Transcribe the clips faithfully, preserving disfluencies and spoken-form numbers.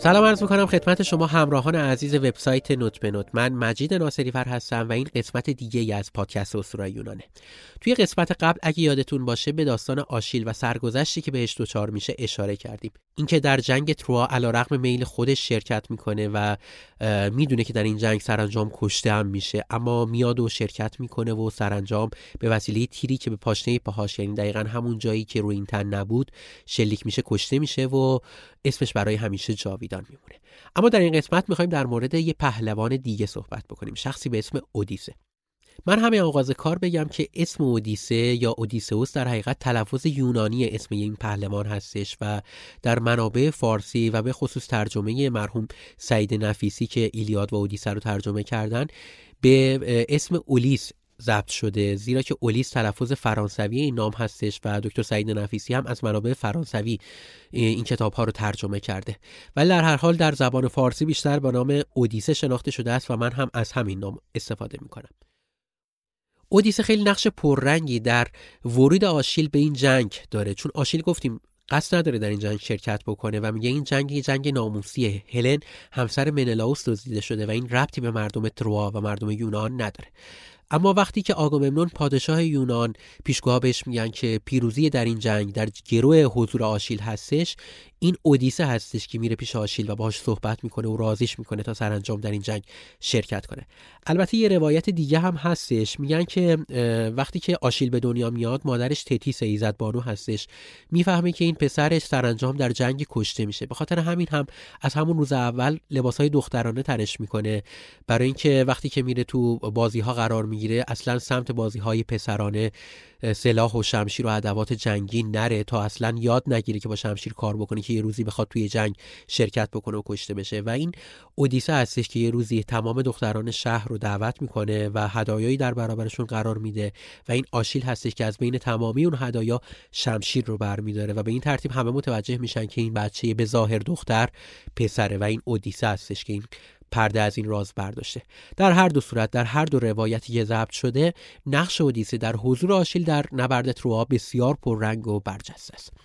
سلام عرض می‌کنم خدمت شما همراهان عزیز وبسایت نوت به نوت. من مجید ناصری‌فر هستم و این قسمت دیگه‌ای از پادکست اسطوره‌های یونانه. توی قسمت قبل اگه یادتون باشه به داستان آشیل و سرگذشتی که بهش دچار میشه اشاره کردیم. اینکه در جنگ تروا علیرغم میل خودش شرکت میکنه و میدونه که در این جنگ سرانجام کشته هم میشه، اما میاد و شرکت میکنه و سرانجام به وسیله تیری که به پاشنه پاهاش، یعنی دقیقاً همون جایی که روی این تن نبود، شلیک میشه، کشته میشه و اسمش برای همیشه جاویدان میمونه. اما در این قسمت میخوایم در مورد یه پهلوان دیگه صحبت بکنیم، شخصی به اسم اودیسه. من همه آغاز کار بگم که اسم اودیسه یا اودیسئوس در حقیقت تلفظ یونانی اسم این پهلوان هستش و در منابع فارسی و به خصوص ترجمه مرحوم سعید نفیسی که ایلیاد و اودیسه رو ترجمه کردن به اسم اولیس ضبط شده، زیرا که اولیس تلفظ فرانسوی این نام هستش و دکتر سعید نفیسی هم از منابع فرانسوی این کتاب ها رو ترجمه کرده، ولی در هر حال در زبان فارسی بیشتر با نام اودیسه شناخته شده است و من هم از همین نام استفاده می کنم. اودیسه خیلی نقش پررنگی در ورود آشیل به این جنگ داره، چون آشیل گفتیم قصد نداره در این جنگ شرکت بکنه و میگه این جنگ یه جنگ ناموسیه. هلن همسر منلاوس دزدیده شده و این ربطی به مردم تروا و مردم یونان نداره. اما وقتی که آگاممنون پادشاه یونان پیشگوها بهش میگن که پیروزی در این جنگ در گروه حضور آشیل هستش، این اودیسه هستش که میره پیش آشیل و باهاش صحبت میکنه و راضیش میکنه تا سرانجام در این جنگ شرکت کنه. البته یه روایت دیگه هم هستش، میگن که وقتی که آشیل به دنیا میاد مادرش تتیس ایزد بانو هستش، میفهمه که این پسرش سرانجام در جنگ کشته میشه. به خاطر همین هم از همون روز اول لباسای دخترانه تنش میکنه، برای اینکه وقتی که میره تو بازی‌ها قرار میگیره اصلا سمت بازی‌های پسرانه سلاح و شمشیر و ادوات جنگی نره تا اصلا یاد نگیره که با شمشیر کار بکنه که یه روزی بخواد توی جنگ شرکت بکنه و کشته بشه. و این اودیسه هستش که یه روزی تمام دختران شهر رو دعوت میکنه و هدایایی در برابرشون قرار میده و این آشیل هستش که از بین تمامی اون هدایا شمشیر رو برمیداره و به این ترتیب همه متوجه میشن که این بچه به ظاهر دختر پسره و این اودیسه هستش که این پرده از این راز برداشته. در هر دو صورت، در هر دو روایتی که ضبط شده، نقش اودیسه در حضور آشیل در نبرد تروا بسیار پررنگ و برجسته است.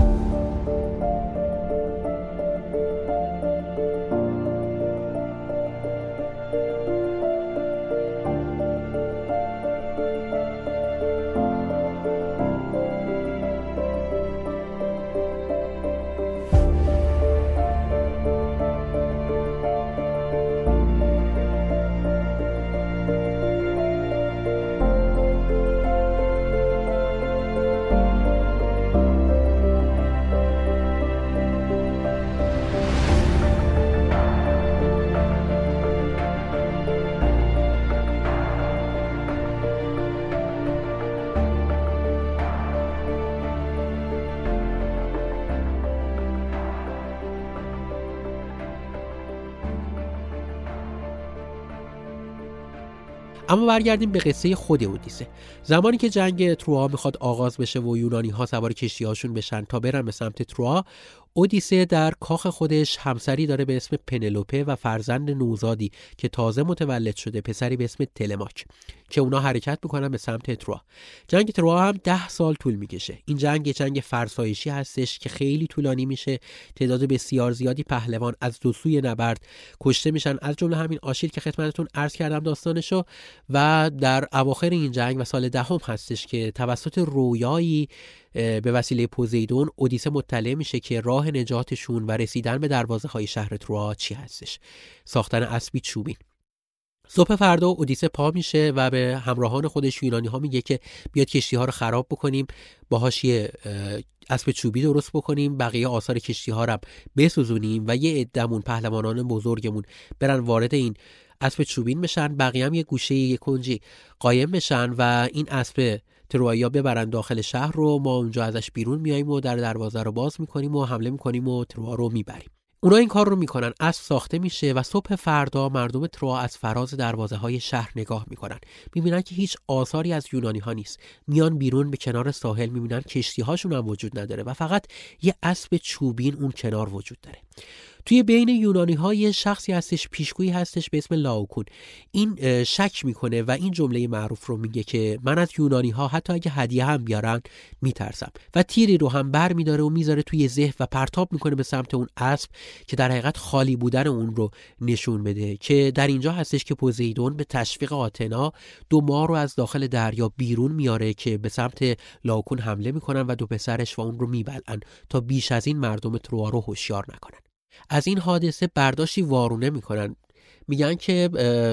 اما برگردیم به قصه خود اودیسه. زمانی که جنگ تروا میخواد آغاز بشه و یونانی ها سوار کشتی هاشون بشن تا برن به سمت تروا، اودیسه در کاخ خودش همسری داره به اسم پنلوپه و فرزند نوزادی که تازه متولد شده، پسری به اسم تلماک، که اونا حرکت میکنن به سمت تروا. جنگ تروا هم ده سال طول میکشه. این جنگ یه جنگ فرسایشی هستش که خیلی طولانی میشه. تعداد بسیار زیادی پهلوان از دو سوی نبرد کشته میشن، از جمله همین آشیل که خدمتتون عرض کردم داستانشو. و در اواخر این جنگ و سال دهم هستش که توسط رویایی به وسیله پوزیدون اودیسه مطلع میشه که راه نجاتشون و رسیدن به دروازه های شهر تروا چی هستش: ساختن اسبی چوبین. صبح فردا اودیسه پا میشه و به همراهان خودش یونانی ها میگه که بیاد کشتی ها رو خراب بکنیم، باهاش یه اسب چوبی درست بکنیم، بقیه آثار کشتی ها رو بسوزونیم و یه عده‌مون پهلوانان بزرگمون برن وارد این اسب چوبین بشن، بقیه هم یه گوشه یه کنجی قایم بشن و این اسب تروایی ها ببرن داخل شهر رو، ما اونجا ازش بیرون میاییم و در دروازه رو باز میکنیم و حمله میکنیم و تروا رو میبریم. اونا این کار رو میکنن، اسب ساخته میشه و صبح فردا مردم تروا از فراز دروازه های شهر نگاه میکنن، میبینن که هیچ آثاری از یونانی ها نیست. میان بیرون به کنار ساحل، میبینن کشتی هاشون هم وجود نداره و فقط یه اسب چوبین اون کنار وجود داره. توی بین یونانی ها یه شخصی هستش، پیشگویی هستش به اسم لاوکون. این شک میکنه و این جمله معروف رو میگه که من از یونانی ها حتی اگه هدیه هم بیارن میترسم، و تیری رو هم بر میداره و میذاره توی زه و پرتاب میکنه به سمت اون اسب که در حقیقت خالی بودن اون رو نشون بده، که در اینجا هستش که پوزیدون به تشویق آتنا دو مار رو از داخل دریا بیرون میاره که به سمت لاوکون حمله میکنن و دو پسرش و اون رو میبلعن تا بیش از این مردم تروا رو هوشیار نکنن. از این حادثه برداشتی وارونه میکنن، میگن که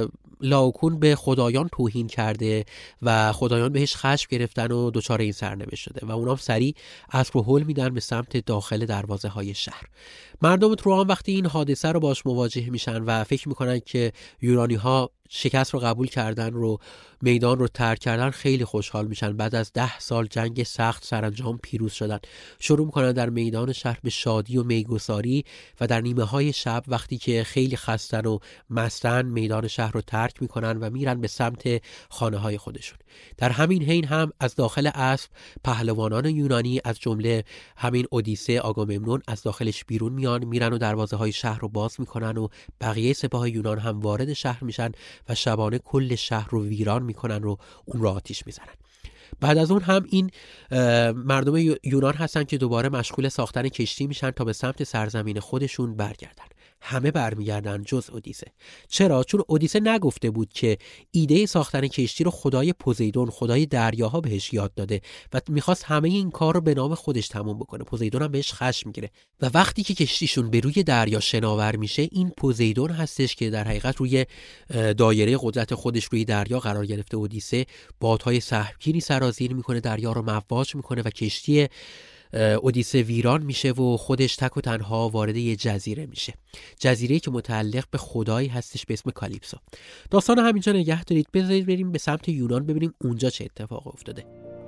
لاوکون به خدایان توهین کرده و خدایان بهش خشم گرفتن و دچار این سرنوشت شده و اونام سریع اسب رو هل میدن به سمت داخل دروازه های شهر. مردم تروان وقتی این حادثه رو باش مواجه میشن و فکر میکنن که یونانی ها شکست رو قبول کردن رو میدان رو ترک کردن، خیلی خوشحال میشن. بعد از ده سال جنگ سخت سرانجام پیروز شدن، شروع میکنن در میدان شهر به شادی و میگساری و در نیمه های شب وقتی که خیلی خستن و مستن میدان شهر رو ترک میکنن و میرن به سمت خانه های خودشون. در همین حین هم از داخل اسب پهلوانان یونانی از جمله همین اودیسه آگاممنون از داخلش بیرون میان، میرن و دروازه های شهر رو باز میکنن و بقیه سپاه یونان هم وارد شهر میشن و شبانه کل شهر رو ویران میکنن و اون رو آتیش میزنن. بعد از اون هم این مردم یونان هستن که دوباره مشغول ساختن کشتی میشن تا به سمت سرزمین خودشون برگردن. همه برمیگردن جز اودیسه. چرا؟ چون اودیسه نگفته بود که ایده ساختن کشتی رو خدای پوزیدون، خدای دریاها بهش یاد داده و میخواست همه این کار رو به نام خودش تموم بکنه. پوزیدون هم بهش خشم میگیره و وقتی که کشتیشون به روی دریا شناور میشه، این پوزیدون هستش که در حقیقت روی دایره قدرت خودش روی دریا قرار گرفته. اودیسه بادهای سهمگینی سرازیر میکنه، دریا رو مواج میکنه و کشتی اودیسه ویران میشه و خودش تک و تنها وارد یه جزیره میشه، جزیره‌ای که متعلق به خدایی هستش به اسم کالیپسو. داستان همینجا نگه دارید، بذارید بریم به سمت یونان ببینیم اونجا چه اتفاق افتاده.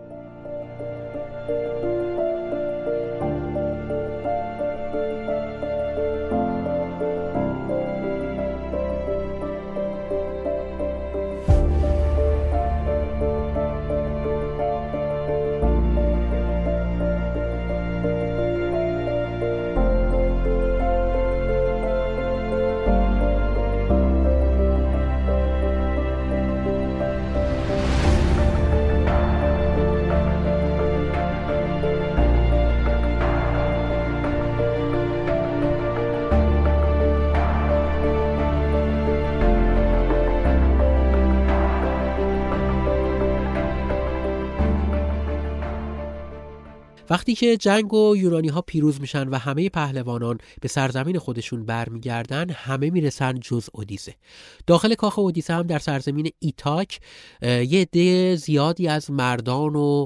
وقتی که جنگ و یونانی ها پیروز میشن و همه پهلوانان به سرزمین خودشون برمیگردن، همه میرسن جز اودیسه. داخل کاخ اودیسه هم در سرزمین ایتاک یه عده زیادی از مردان و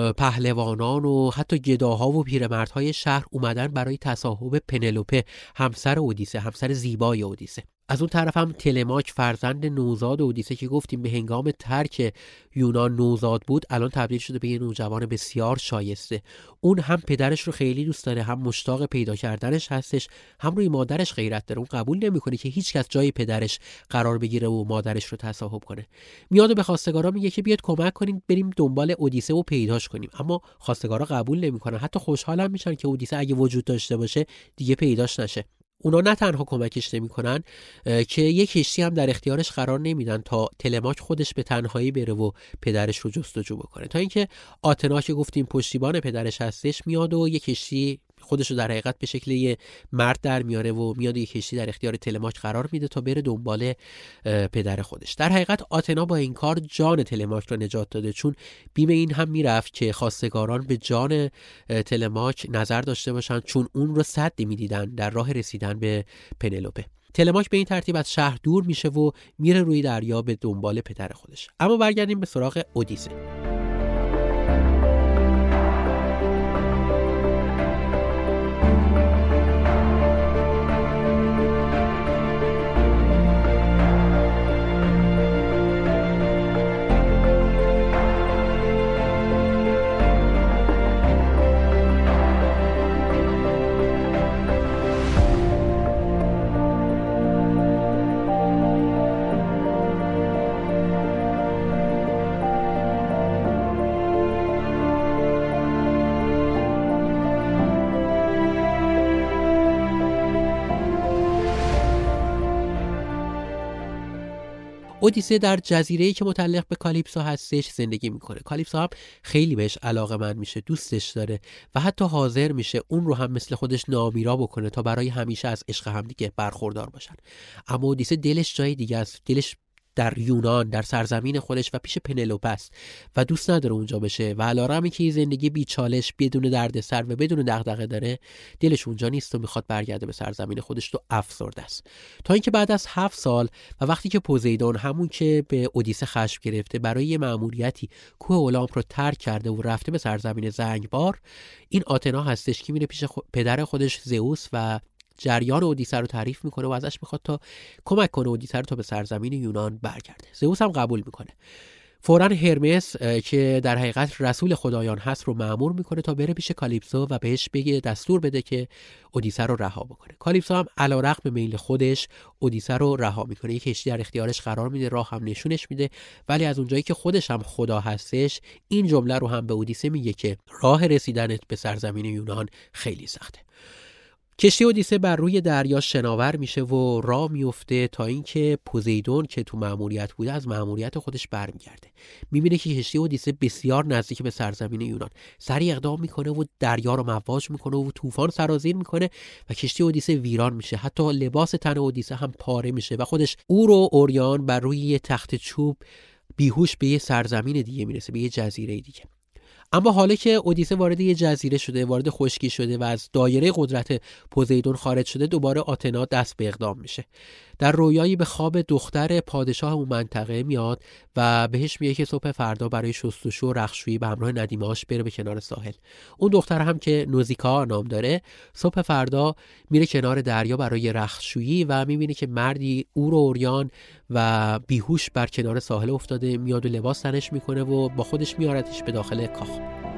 پهلوانان و حتی گداها و پیرمردهای شهر اومدن برای تصاحب پنلوپه، همسر اودیسه، همسر زیبای اودیسه. از اون طرف هم تلماک فرزند نوزاد اودیسه که گفتیم به هنگام ترک یونان نوزاد بود، الان تبدیل شده به یه نوجوان بسیار شایسته. اون هم پدرش رو خیلی دوست داره، هم مشتاق پیدا کردنش هستش، هم روی مادرش غیرت داره. اون قبول نمیکنه که هیچ کس جای پدرش قرار بگیره و مادرش رو تصاحب کنه. میاد و به خواستگارا میگه که بیاد کمک کنین بریم دنبال اودیسه و پیداش کنیم، اما خواستگارا قبول نمیکنن. حتی خوشحالم میشن که اودیسه اگه وجود داشته باشه دیگه پیداش نشه. اونا نه تنها کمکش نمی‌کنن که یک کشتی هم در اختیارش قرار نمیدن تا تلماک خودش به تنهایی بره و پدرش رو جستجو بکنه، تا اینکه آتنا که گفتیم پشتیبان پدرش هستش میاد و یک کشتی خودش رو در حقیقت به شکل یه مرد در میاره و میاد یک کشتی در اختیار تلماک قرار میده تا بره دنبال پدر خودش. در حقیقت آتنا با این کار جان تلماک رو نجات داده، چون بیم این هم میرفت که خواستگاران به جان تلماک نظر داشته باشن، چون اون رو سدی میدیدن در راه رسیدن به پنلوپه. تلماک به این ترتیب از شهر دور میشه و میره روی دریا به دنبال پدر خودش. اما برگردیم به سراغ اودیسه. اودیسه در جزیره‌ای که متعلق به کالیپسو هستش زندگی میکنه. کالیپسو هم خیلی بهش علاقه‌مند میشه، دوستش داره و حتی حاضر میشه اون رو هم مثل خودش نامیرا بکنه تا برای همیشه از عشق همدیگه برخوردار باشن. اما اودیسه دلش جای دیگه است. دلش در یونان، در سرزمین خودش و پیش پنلوپه است و دوست نداره اونجا بشه و علیرغمی که زندگی بی چالش، بدون دردسر و بدون دغدغه داره، دلش اونجا نیست و میخواد برگرده به سرزمین خودش تو افسرده است. تا اینکه بعد از هفت سال و وقتی که پوزیدون، همون که به اودیسه خشم گرفته، برای یه مأموریتی کوه اولامپ رو ترک کرده و رفته به سرزمین زنگبار، این آتنا هستش که میره پیش خو... پدر خودش زئوس و جریان اودیسه رو تعریف میکنه و ازش میخواد تا کمک کنه اودیسه رو تا به سرزمین یونان برگرده. زئوس هم قبول میکنه. فوراً هرمس که در حقیقت رسول خدایان هست رو مأمور میکنه تا بره پیش کالیپسو و بهش بگه، دستور بده که اودیسه رو رها بکنه. کالیپسو هم علیرغم میل خودش اودیسه رو رها میکنه. یک کشتی در اختیارش قرار میده، راه هم نشونش میده، ولی از اونجایی که خودش هم خدا هستش، این جمله رو هم به اودیسه میگه که راه رسیدنت به سرزمین یونان خیلی سخته. کشتی اودیسه بر روی دریا شناور میشه و راه میفته تا اینکه پوزیدون که تو مأموریت بوده از مأموریت خودش برمیگرده. میبینه که کشتی اودیسه بسیار نزدیک به سرزمین یونان. سریع اقدام میکنه و دریا رو مواج میکنه و طوفان سرازیر میکنه و کشتی اودیسه ویران میشه. حتی لباس تن اودیسه هم پاره میشه و خودش او رو اوریان بر روی یه تخت چوب بیهوش به یه سرزمین دیگه میرسه، به یه جزیره دیگه. اما حالا که اودیسه وارد یه جزیره شده، وارد خشکی شده و از دایره قدرت پوزیدون خارج شده، دوباره آتنا دست به اقدام میشه. در رویایی به خواب دختر پادشاه اون منطقه میاد و بهش میگه که صبح فردا برای شستشو و رختشویی به همراه ندیمه‌اش بره به کنار ساحل. اون دختر هم که نوزیکا نام داره، صبح فردا میره کنار دریا برای رختشویی و میبینه که مردی او رو اوریان و بیهوش بر کنار ساحل افتاده. میاد و لباس تنش میکنه و با خودش میاردش به داخل کاخ.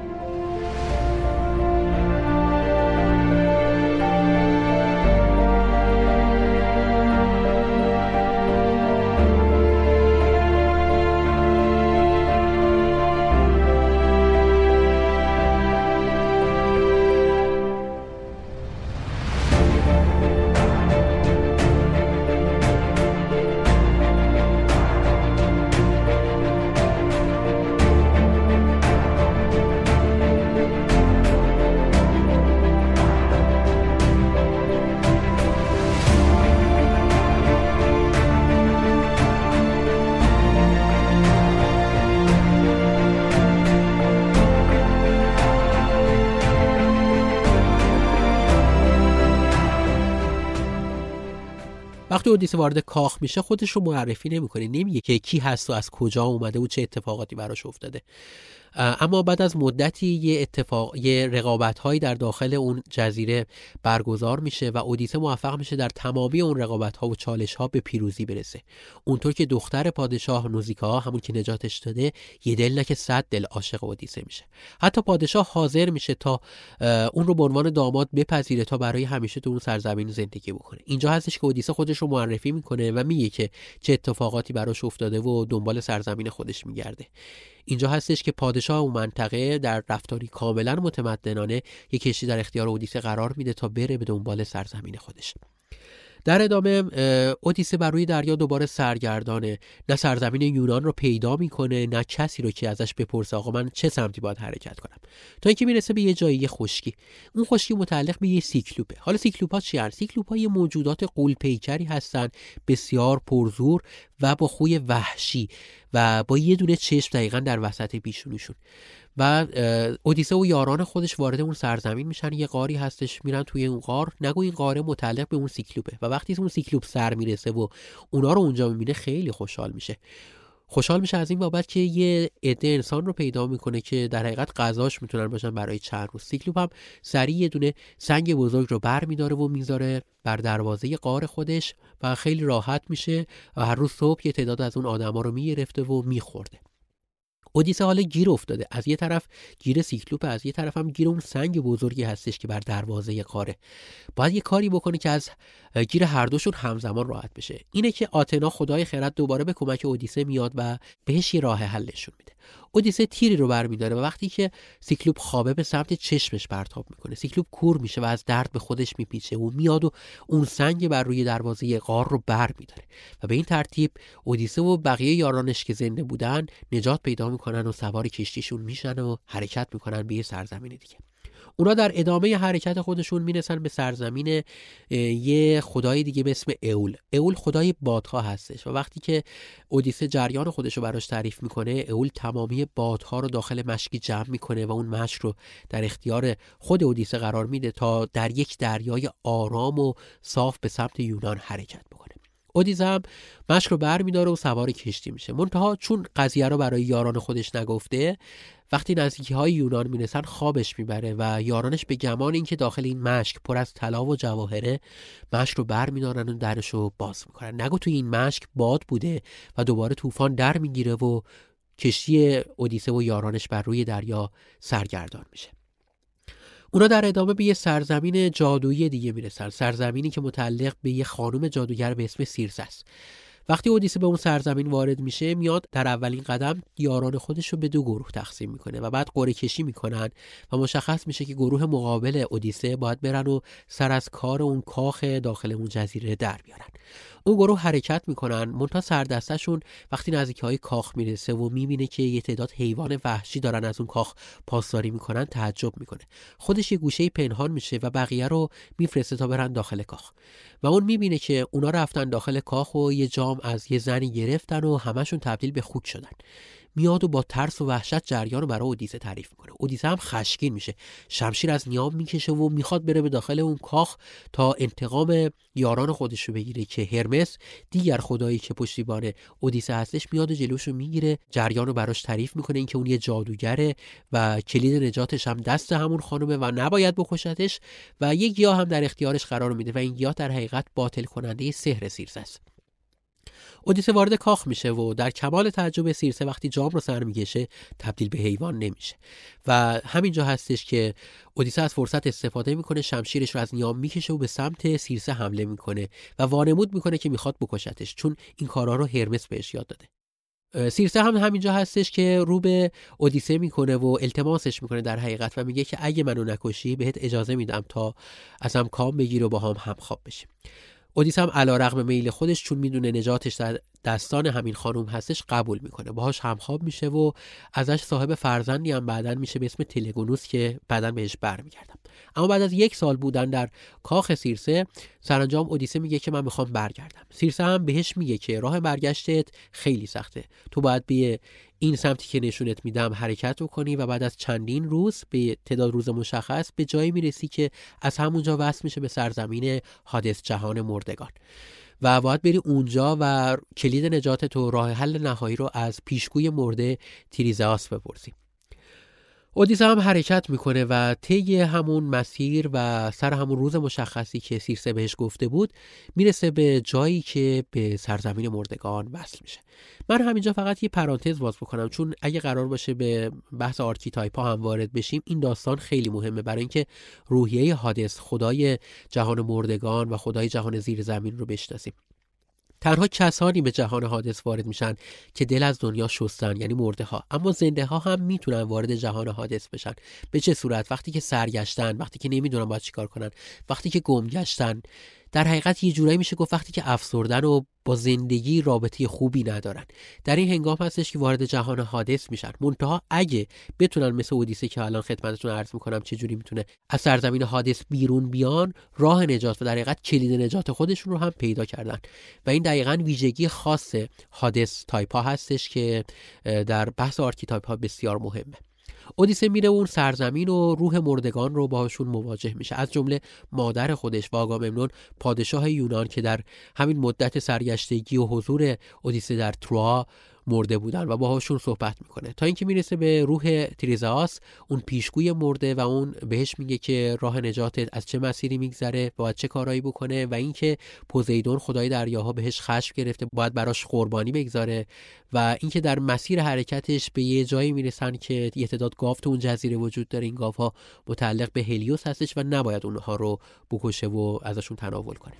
وقتی اودیسه وارد کاخ میشه خودش رو معرفی نمیکنه، نمیگه که کی هست و از کجا اومده و چه اتفاقاتی براش افتاده. اما بعد از مدتی یه اتفاق یه رقابت‌هایی در داخل اون جزیره برگزار میشه و اودیسه موفق میشه در تمامی اون رقابت‌ها و چالش‌ها به پیروزی برسه. اونطور که دختر پادشاه نوزیکا، همون که نجاتش داده، یه دل نه که صد دل عاشق اودیسه میشه. حتی پادشاه حاضر میشه تا اون رو به عنوان داماد بپذیره تا برای همیشه تو اون سرزمین زندگی بکنه. اینجا هستش که اودیسه خودش رو معرفی میکنه و میگه که چه اتفاقاتی براش افتاده و دنبال سرزمین خودش میگرده. اینجا هستش که پادشاه اون منطقه در رفتاری کاملا متمدنانه یک کشتی در اختیار اودیسه قرار میده تا بره به دنبال سرزمین خودش. در ادامه اودیسه بر روی دریا دوباره سرگردانه، نه سرزمین یونان رو پیدا میکنه نه کسی رو که ازش بپرسه آقا من چه سمتی باید حرکت کنم، تا اینکه میرسه به یه جایی خشکی. اون خشکی متعلق به یه سیکلوپه. حالا سیکلوپا چی هستن؟ سیکلوپا یه موجودات غول‌پیکری هستن، بسیار پرزور و با خوی وحشی و با یه دونه چشم دقیقاً در وسط پیشونیشون. و اودیسه و یاران خودش وارد اون سرزمین میشن. یه غاری هستش، میرن توی اون غار. نگو این غاره متعلق به اون سیکلوپه و وقتی اون سیکلوپ سر میرسه و اونا رو اونجا میبینه خیلی خوشحال میشه. خوشحال میشه از این بابت که یه عده انسان رو پیدا میکنه که در حقیقت غذاش میتونن باشن برای چند روز. سیکلوپ هم سریع یه دونه سنگ بزرگ رو بر میداره و میذاره بر دروازه غار خودش و خیلی راحت میشه و هر روز صبح یه تعداد از اون آدما رو میگرفته و میخورده. اودیسه حالا گیر افتاده. از یه طرف گیر سیکلوپ، از یه طرف هم گیر اون سنگ بزرگی هستش که بر دروازه غاره. باید یه کاری بکنه که از گیر هر دوشون همزمان راحت بشه. اینه که آتنا خدای خرد دوباره به کمک اودیسه میاد و بهش یه راه حل نشون میده. اودیسه تیری رو برمی‌داره و وقتی که سیکلوپ خوابه به سمت چشمش پرتاب میکنه. سیکلوپ کور میشه و از درد به خودش میپیچه و میاد و اون سنگ بر روی دروازه غار رو برمی‌داره و به این ترتیب اودیسه و بقیه یارانش که زنده بودن نجات پیدا میکنن و سوار کشتیشون میشن و حرکت میکنن به یه سرزمین دیگه. اونا در ادامه حرکت خودشون میرسن به سرزمین یه خدای دیگه به اسم اول. اول خدای بادها هستش و وقتی که اودیسه جریان خودش رو براش تعریف میکنه، اول تمامی بادها رو داخل مشکی جمع میکنه و اون مشک رو در اختیار خود اودیسه قرار میده تا در یک دریای آرام و صاف به سمت یونان حرکت بکنه. اودیسه هم مشک رو برمیداره و سوار کشتی میشه. منتها چون قضیه رو برای یاران خودش نگفته، وقتی نزدیکی های یونان میرسن خوابش میبره و یارانش به گمان این که داخل این مشک پر از طلا و جواهره، مشک رو برمیدارن و درش رو باز میکنن. نگو توی این مشک باد بوده و دوباره طوفان در میگیره و کشتی اودیسه و یارانش بر روی دریا سرگردان میشه. اونا در ادامه به یه سرزمین جادویی دیگه میرسن، سرزمینی که متعلق به یه خانم جادوگر به اسم سیرسه است. وقتی اودیسه به اون سرزمین وارد میشه، میاد در اولین قدم یاران خودش رو به دو گروه تقسیم میکنه و بعد قرعه کشی میکنن و مشخص میشه که گروه مقابل اودیسه باید برن و سر از کار اون کاخ داخل اون جزیره در بیارن. اون گروه حرکت میکنن، منتها سردستشون وقتی نزدیک های کاخ میرسه و میبینه که یه تعداد حیوان وحشی دارن از اون کاخ پاسداری میکنن، تعجب میکنه. خودش یه گوشه پنهان میشه و بقیه رو میفرسته تا برن داخل کاخ و اون میبینه که اونا رفتن داخل کاخ و یه جام از یه زنی گرفتن و همشون تبدیل به خوک شدن. میاد و با ترس و وحشت جریان رو برای اودیسه تعریف میکنه. اودیسه هم خشمگین میشه، شمشیر از نیام میکشه و میخواد بره به داخل اون کاخ تا انتقام یاران خودش رو بگیره که هرمس، دیگر خدایی که پشتیبان اودیسه هستش، میاد و جلوش رو میگیره، جریان رو براش تعریف میکنه اینکه اون یه جادوگره و کلید نجاتش هم دست همون خانومه و نباید بکشتش و یه گیاه هم در اختیارش قرار میده و این گیاه در حقیقت باطل کننده سحر سیرسه است. اودیسه وارد کاخ میشه و در کمال تعجب سیرسه وقتی جام رو سر میکشه تبدیل به حیوان نمیشه و همینجا هستش که اودیسه از فرصت استفاده میکنه، شمشیرش رو از نیام میکشه و به سمت سیرسه حمله میکنه و وانمود میکنه که میخواد بکشتش، چون این کارا رو هرمس بهش یاد داده. سیرسه هم همینجا هستش که رو به اودیسه میکنه و التماسش میکنه در حقیقت و میگه که اگه منو نکشی بهت اجازه میدم تا ازم کام بگیر و با هم همخواب بشیم. اودیسه هم علیرغم میل خودش، چون میدونه نجاتش در دستان همین خانوم هستش، قبول میکنه، باهاش همخواب میشه و ازش صاحب فرزندی هم بعداً میشه به اسم تلگونوس که بعداً بهش برمیگردم. اما بعد از یک سال بودن در کاخ سیرسه، سرانجام اودیسه میگه که من میخوام برگردم. سیرسه هم بهش میگه که راه برگشتت خیلی سخته، تو باید به این سمتی که نشونت میدم حرکت بکنی و بعد از چندین روز به تعداد روز مشخص به جایی میرسی که از همونجا وصل میشه به سرزمین هادس، جهان مردگان، و باید بری اونجا و کلید نجات تو، راه حل نهایی رو از پیشگوی مرده تیریزئاس بپرسی. اودیسه هم حرکت میکنه و طی همون مسیر و سر همون روز مشخصی که سیرسه بهش گفته بود میرسه به جایی که به سرزمین مردگان وصل میشه. من همینجا فقط یه پرانتز باز بکنم، چون اگه قرار باشه به بحث آرکیتایپ ها هم وارد بشیم، این داستان خیلی مهمه برای اینکه روحیه هادس، خدای جهان مردگان و خدای جهان زیر زمین رو بشناسیم. تنها کسانی به جهان هادس وارد میشن که دل از دنیا شستن، یعنی مرده ها، اما زنده ها هم میتونن وارد جهان هادس بشن. به چه صورت؟ وقتی که سرگشتن، وقتی که نمیدونن باید چیکار کنن، وقتی که گم گشتن. در حقیقت یه جورایی میشه گفت وقتی که افسردن و با زندگی رابطه خوبی ندارن، در این هنگام هستش که وارد جهان هادس میشن. منتها اگه بتونن مثل اودیسه که الان خدمتتون عرض میکنم چه جوری میتونه از سرزمین هادس بیرون بیان، راه نجات و در حقیقت کلید نجات خودشون رو هم پیدا کردن و این دقیقاً ویژگی خاص هادس تایپ ها هستش که در بحث آرکیتایپ ها بسیار مهمه. اودیسه میره اون سرزمین و روح مردگان رو باهاشون مواجه میشه، از جمله مادر خودش و آگاممنون، پادشاه یونان که در همین مدت سرگشتگی و حضور اودیسه در تروآ مرده بودن و باهاشون صحبت میکنه تا اینکه میرسه به روح تیریزئاس، اون پیشگوی مرده، و اون بهش میگه که راه نجاتت از چه مسیری میگذره، باید چه کارایی بکنه و اینکه پوزیدون خدای دریاها بهش خشم گرفته، باید براش قربانی بگذاره و اینکه در مسیر حرکتش به یه جایی میرسن که یه تعداد گاو تو اون جزیره وجود داره، این گاوها متعلق به هلیوس هستش و نباید اونها رو بکشه و ازشون تناول کنه.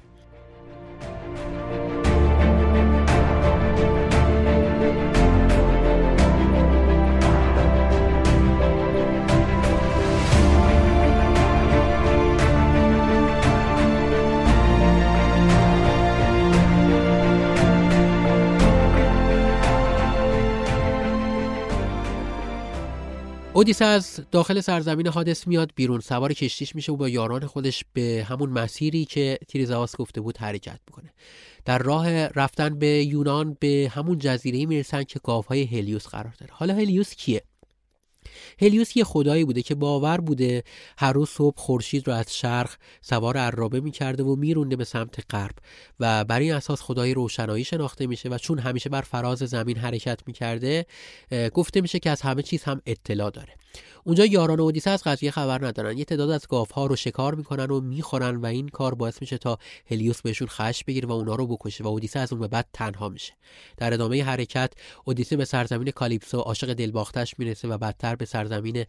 اودیسه از داخل سرزمین هادس میاد بیرون، سوار کشتیش میشه و با یاران خودش به همون مسیری که تیریزئوس گفته بود حرکت میکنه. در راه رفتن به یونان به همون جزیره‌ای میرسن که گاوهای هلیوس قرار داره. حالا هلیوس کیه؟ هلیوس یه خدایی بوده که باور بوده هر روز صبح خورشید رو از شرق سوار عرابه می‌کرده و میرونده به سمت غرب و بر این اساس خدای روشنایی شناخته میشه و چون همیشه بر فراز زمین حرکت می‌کرده گفته میشه که از همه چیز هم اطلاع داره. اونجا یاران اودیسه از قضیه خبر ندارن، یه تعداد از گاوها رو شکار میکنن و میخورن و این کار باعث میشه تا هلیوس بهشون خشم بگیره و اونا رو بکشه و اودیسه از اون به بعد تنها میشه. در ادامه حرکت اودیسه به سرزمین کالیپسو عاشق دلباختش میرسه و بعدتر به سرزمین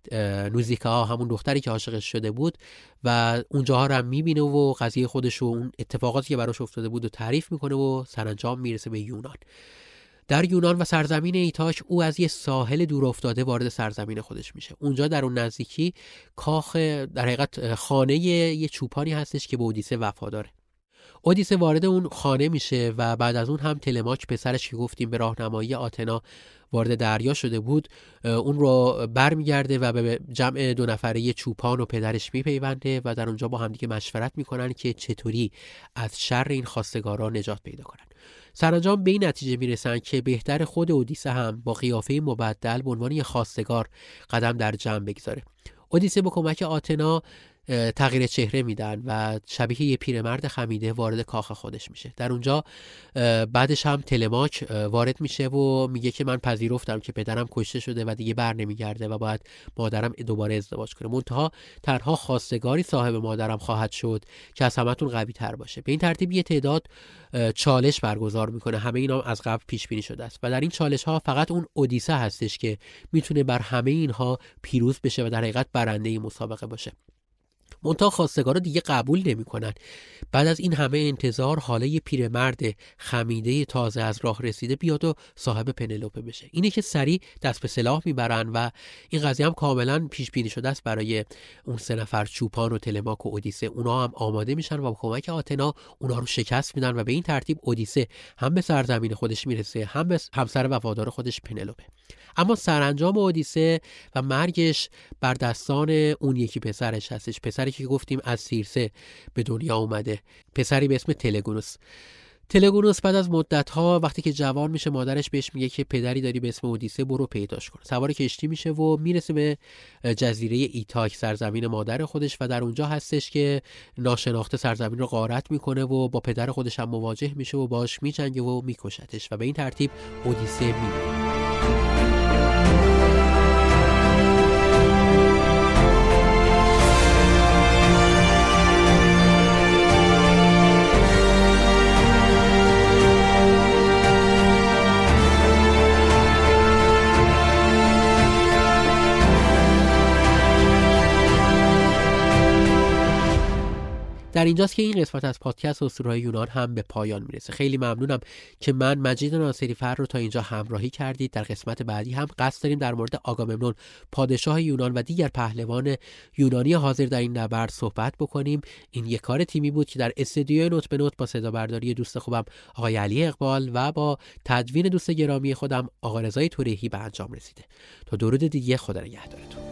نوزیکا، همون دختری که عاشقش شده بود، و اونجاها رو هم میبینه و قضیه خودش و اون اتفاقاتی که براش افتاده بود و تعریف میکنه و سرانجام میرسه به یونان. در یونان و سرزمین ایتاک او از یه ساحل دور افتاده وارد سرزمین خودش میشه. اونجا در اون نزدیکی کاخ، در حقیقت خانه یه چوپانی هستش که به اودیسه وفاداره. اودیسه وارد اون خانه میشه و بعد از اون هم تلماک پسرش که گفتیم به راهنمایی آتنا وارد دریا شده بود اون رو برمیگرده و به جمع دو نفره چوپان و پدرش میپیونده و در اونجا با هم دیگه مشورت میکنن که چطوری از شر این خواستگاران نجات پیدا کنن. سرانجام به این نتیجه میرسن که بهتر خود اودیسه هم با قیافه مبدل به عنوان یه خواستگار قدم در جمع بگذاره. اودیسه با کمک آتنا تغییر چهره میدن و شبیه یه پیرمرد خمیده وارد کاخ خودش میشه. در اونجا بعدش هم تلماک وارد میشه و میگه که من پذیرفتم که پدرم کشته شده و دیگه بر نمیگرده و باید مادرم دوباره ازدواج کنه، منتها تنها خواستگاری صاحب مادرم خواهد شد که از همتون قوی تر باشه. به این ترتیب یه تعداد چالش برگزار میکنه، همه اینا از قبل پیش بینی شده است و در این چالش ها فقط اون اودیسه هستش که میتونه بر همه اینها پیروز بشه و در حقیقت برنده این مسابقه باشه. منتها خواستگارا دیگه قبول نمی‌کنن. بعد از این همه انتظار حالا یه پیرمرد خمیده تازه از راه رسیده بیاد و صاحب پنلوپه بشه. اینه که سریع دست به سلاح میبرن و این قضیه هم کاملا پیش بینی شده است برای اون سه نفر چوپان و تلماک و اودیسه. اونا هم آماده میشن و با کمک آتنا اونا رو شکست میدن و به این ترتیب اودیسه هم به سرزمین خودش میرسه هم به همسر وفادار خودش پنلوپه. اما سرانجام اودیسه و مرگش بر دستان اون یکی پسرش هستش، پسری که گفتیم از سیرسه به دنیا اومده، پسری به اسم تلگونوس. تلگونوس بعد از مدت‌ها وقتی که جوان میشه مادرش بهش میگه که پدری داری به اسم اودیسه، برو پیداش کن. سوار کشتی میشه و میرسه به جزیره ایتاک، سرزمین مادر خودش، و در اونجا هستش که ناشناخته سرزمین رو غارت میکنه و با پدر خودش هم مواجه میشه و باهاش میجنگه و میکشتش و به این ترتیب اودیسه میمیره. در اینجاست که این قسمت از پادکست اسطوره‌های یونان هم به پایان میرسه. خیلی ممنونم که من مجید ناصری فر رو تا اینجا همراهی کردید. در قسمت بعدی هم قصد داریم در مورد آگاممنون، پادشاه یونان و دیگر پهلوان یونانی حاضر در این نبرد صحبت بکنیم. این یک کار تیمی بود که در استودیوی نوت به نوت با صدا برداری دوست خوبم آقای علی اقبال و با تدوین دوست گرامی خودم آقا رضای تورهی به انجام رسیده. تا درود دیگه، خدا نگهدارتون.